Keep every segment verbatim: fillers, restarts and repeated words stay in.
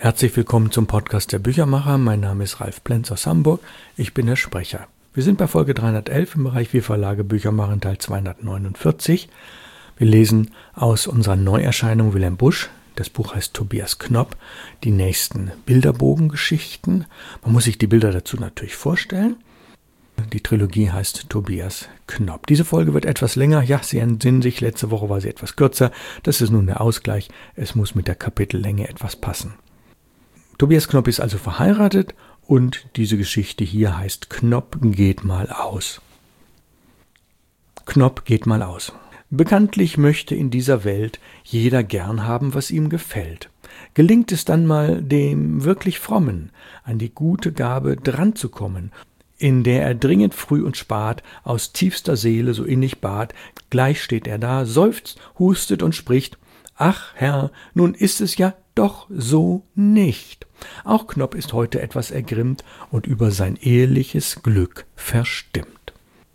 Herzlich willkommen zum Podcast der Büchermacher. Mein Name ist Ralf Plenz aus Hamburg. Ich bin der Sprecher. Wir sind bei Folge dreihundertelf im Bereich Wir Verlage Bücher machen, Teil zweihundertneunundvierzig. Wir lesen aus unserer Neuerscheinung Wilhelm Busch. Das Buch heißt Tobias Knopp, die nächsten Bilderbogengeschichten. Man muss sich die Bilder dazu natürlich vorstellen. Die Trilogie heißt Tobias Knopp. Diese Folge wird etwas länger. Ja, Sie entsinnen sich, letzte Woche war sie etwas kürzer. Das ist nun der Ausgleich. Es muss mit der Kapitellänge etwas passen. Tobias Knopp ist also verheiratet und diese Geschichte hier heißt Knopp geht mal aus. Knopp geht mal aus. Bekanntlich möchte in dieser Welt jeder gern haben, was ihm gefällt. Gelingt es dann mal dem wirklich Frommen, an die gute Gabe dran zu kommen, in der er dringend früh und spat, aus tiefster Seele so innig bat, gleich steht er da, seufzt, hustet und spricht: »Ach Herr, nun ist es ja doch so nicht.« Auch Knopp ist heute etwas ergrimmt und über sein eheliches Glück verstimmt.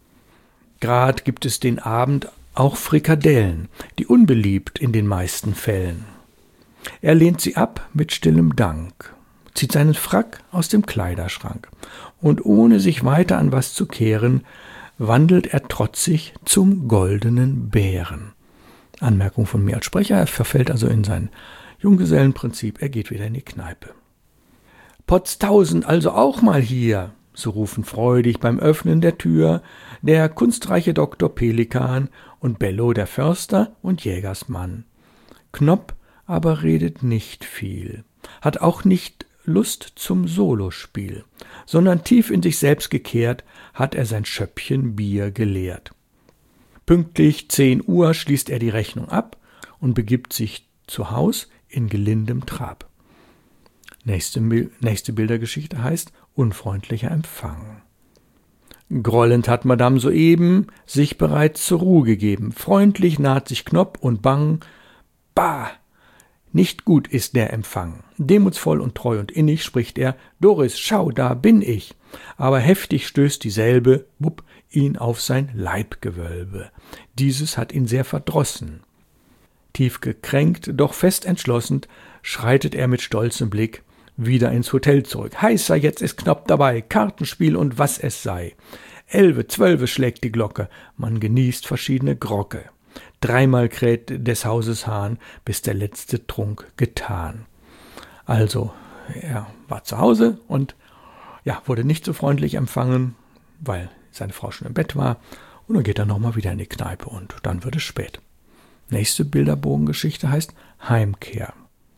Grad gibt es den Abend auch Frikadellen, die unbeliebt in den meisten Fällen. Er lehnt sie ab mit stillem Dank, zieht seinen Frack aus dem Kleiderschrank und ohne sich weiter an was zu kehren, wandelt er trotzig zum goldenen Bären. Anmerkung von mir als Sprecher, er verfällt also in sein Junggesellenprinzip, er geht wieder in die Kneipe. »Potztausend also auch mal hier«, so rufen freudig beim Öffnen der Tür der kunstreiche Doktor Pelikan und Bello der Förster und Jägersmann. Knopp aber redet nicht viel, hat auch nicht Lust zum Solospiel, sondern tief in sich selbst gekehrt hat er sein Schöppchen Bier geleert. Pünktlich zehn Uhr schließt er die Rechnung ab und begibt sich zu Haus in gelindem Trab. Nächste, nächste Bildergeschichte heißt Unfreundlicher Empfang. Grollend hat Madame soeben sich bereits zur Ruhe gegeben. Freundlich naht sich Knopp und bang. Bah! Nicht gut ist der Empfang. Demutsvoll und treu und innig spricht er: »Doris, schau, da bin ich!« Aber heftig stößt dieselbe, bupp, ihn auf sein Leibgewölbe. Dieses hat ihn sehr verdrossen. Tief gekränkt, doch fest entschlossen, schreitet er mit stolzem Blick wieder ins Hotel zurück. Heißer, jetzt ist Knopp dabei, Kartenspiel und was es sei. Elfe, zwölfe schlägt die Glocke, man genießt verschiedene Grocke. Dreimal kräht des Hauses Hahn, bis der letzte Trunk getan. Also, er war zu Hause und ja, wurde nicht so freundlich empfangen, weil seine Frau schon im Bett war. Und dann geht er nochmal wieder in die Kneipe und dann wird es spät. Nächste Bilderbogengeschichte heißt Heimkehr.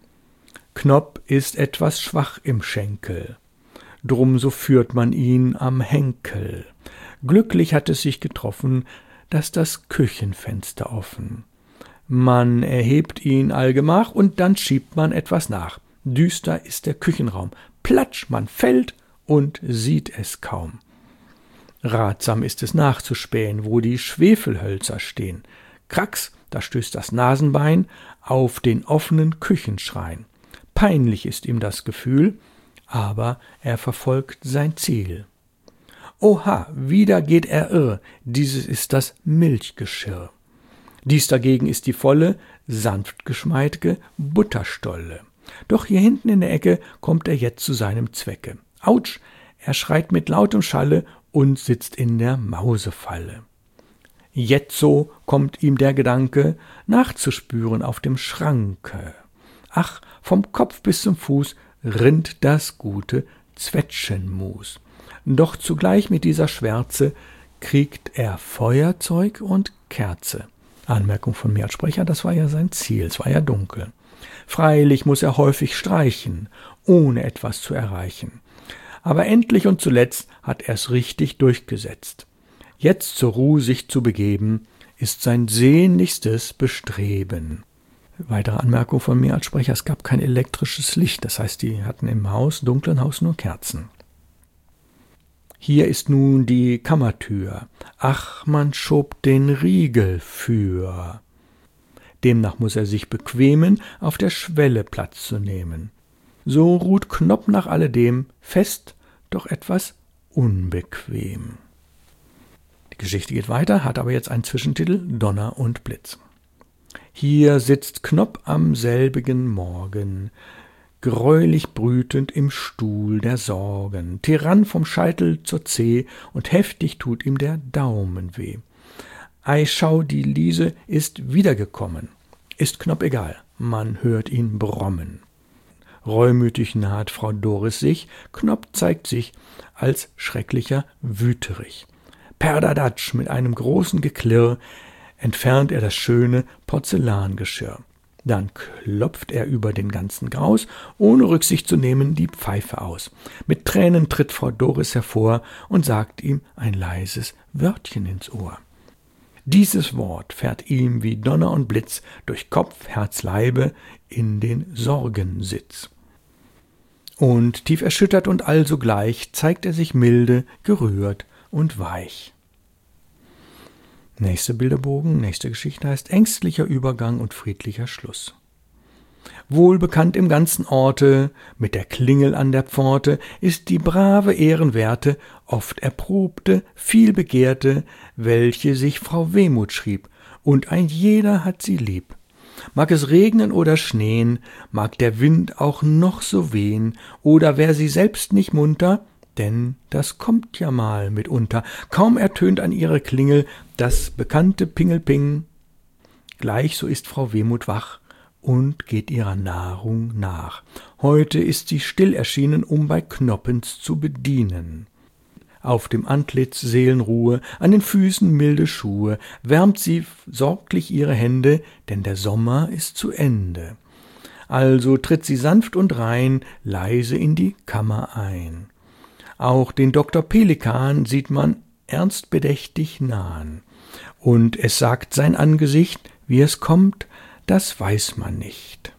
Knopp ist etwas schwach im Schenkel, drum so führt man ihn am Henkel. Glücklich hat es sich getroffen, dass das Küchenfenster offen. Man erhebt ihn allgemach und dann schiebt man etwas nach. Düster ist der Küchenraum, platsch, man fällt und sieht es kaum. Ratsam ist es nachzuspähen, wo die Schwefelhölzer stehen. Krax, da stößt das Nasenbein auf den offenen Küchenschrein. Peinlich ist ihm das Gefühl, aber er verfolgt sein Ziel. Oha, wieder geht er irr, dieses ist das Milchgeschirr. Dies dagegen ist die volle, sanft geschmeidge Butterstolle. Doch hier hinten in der Ecke kommt er jetzt zu seinem Zwecke. Autsch, er schreit mit lautem Schalle und sitzt in der Mausefalle. Jetzo kommt ihm der Gedanke, nachzuspüren auf dem Schranke. Ach, vom Kopf bis zum Fuß rinnt das gute Zwetschgenmus. Doch zugleich mit dieser Schwärze kriegt er Feuerzeug und Kerze. Anmerkung von mir als Sprecher, das war ja sein Ziel, es war ja dunkel. Freilich muss er häufig streichen, ohne etwas zu erreichen. Aber endlich und zuletzt hat er's richtig durchgesetzt. Jetzt zur Ruhe sich zu begeben, ist sein sehnlichstes Bestreben. Weitere Anmerkung von mir als Sprecher, es gab kein elektrisches Licht, das heißt, die hatten im Haus, dunklen Haus nur Kerzen. Hier ist nun die Kammertür, ach, man schob den Riegel für. Demnach muss er sich bequemen, auf der Schwelle Platz zu nehmen. So ruht Knopp nach alledem fest, doch etwas unbequem. Die Geschichte geht weiter, hat aber jetzt einen Zwischentitel, Donner und Blitz. Hier sitzt Knopp am selbigen Morgen, greulich brütend im Stuhl der Sorgen, Tyrann vom Scheitel zur Zeh, und heftig tut ihm der Daumen weh. Ei, schau, die Liese ist wiedergekommen. Ist Knopp egal, man hört ihn brommen. Reumütig naht Frau Doris sich, Knopp zeigt sich als schrecklicher Wüterich. Perdadatsch, mit einem großen Geklirr entfernt er das schöne Porzellangeschirr. Dann klopft er über den ganzen Graus, ohne Rücksicht zu nehmen, die Pfeife aus. Mit Tränen tritt Frau Doris hervor und sagt ihm ein leises Wörtchen ins Ohr. Dieses Wort fährt ihm wie Donner und Blitz durch Kopf, Herz, Leibe in den Sorgensitz. Und tief erschüttert und allsogleich zeigt er sich milde, gerührt und weich. Nächster Bilderbogen, nächste Geschichte heißt Ängstlicher Übergang und friedlicher Schluss. Wohlbekannt im ganzen Orte, mit der Klingel an der Pforte, ist die brave, ehrenwerte, oft erprobte, viel begehrte, welche sich Frau Wehmuth schrieb, und ein jeder hat sie lieb. Mag es regnen oder schneien, mag der Wind auch noch so wehen, oder wär sie selbst nicht munter, denn das kommt ja mal mitunter. Kaum ertönt an ihrer Klingel das bekannte Pingelping. Gleich so ist Frau Wehmuth wach und geht ihrer Nahrung nach. Heute ist sie still erschienen, um bei Knoppens zu bedienen. Auf dem Antlitz Seelenruhe, an den Füßen milde Schuhe, wärmt sie sorglich ihre Hände, denn der Sommer ist zu Ende. Also tritt sie sanft und rein, leise in die Kammer ein. Auch den Doktor Pelikan sieht man ernst bedächtig nahen. Und es sagt sein Angesicht, wie es kommt, das weiß man nicht.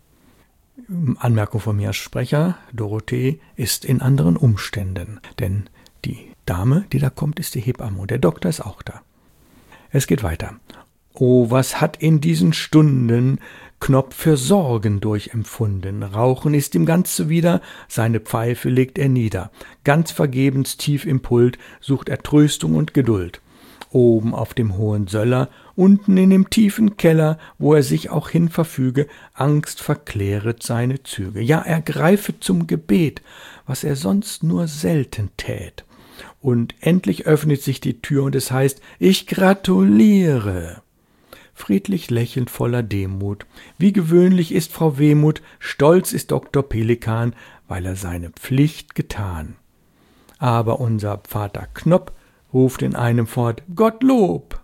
Anmerkung von mir als Sprecher, Dorothee ist in anderen Umständen, denn die Dame, die da kommt, ist die Hebamme und der Doktor ist auch da. Es geht weiter. Oh, was hat in diesen Stunden Knopp für Sorgen durchempfunden. Rauchen ist ihm ganz zuwider, seine Pfeife legt er nieder. Ganz vergebens tief im Pult sucht er Tröstung und Geduld. Oben auf dem hohen Söller, unten in dem tiefen Keller, wo er sich auch hin verfüge, Angst verkläret seine Züge. Ja, er greife zum Gebet, was er sonst nur selten tät. Und endlich öffnet sich die Tür und es heißt, ich gratuliere. Friedlich lächelnd voller Demut. Wie gewöhnlich ist Frau Wehmuth, stolz ist Doktor Pelikan, weil er seine Pflicht getan. Aber unser Vater Knopp ruft in einem fort, Gottlob!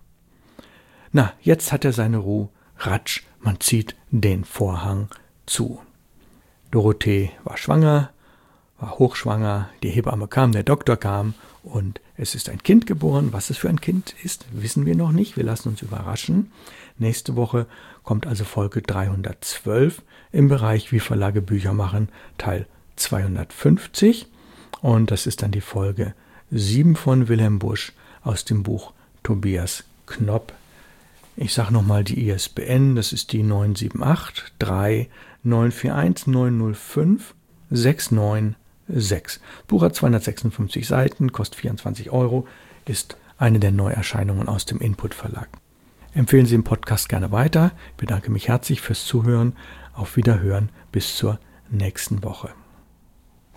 Na, jetzt hat er seine Ruhe. Ratsch, man zieht den Vorhang zu. Dorothee war schwanger, war hochschwanger, die Hebamme kam, der Doktor kam und es ist ein Kind geboren. Was es für ein Kind ist, wissen wir noch nicht. Wir lassen uns überraschen. Nächste Woche kommt also Folge dreihundertzwölf im Bereich Wie Verlage Bücher machen, Teil zweihundertfünfzig. Und das ist dann die Folge sieben von Wilhelm Busch aus dem Buch Tobias Knopp. Ich sage nochmal die I S B N, das ist die neun sieben acht drei neun vier eins neun null fünf sechs neun sechs. Buch hat zweihundertsechsundfünfzig Seiten, kostet vierundzwanzig Euro, ist eine der Neuerscheinungen aus dem Input Verlag. Empfehlen Sie den Podcast gerne weiter. Ich bedanke mich herzlich fürs Zuhören. Auf Wiederhören bis zur nächsten Woche.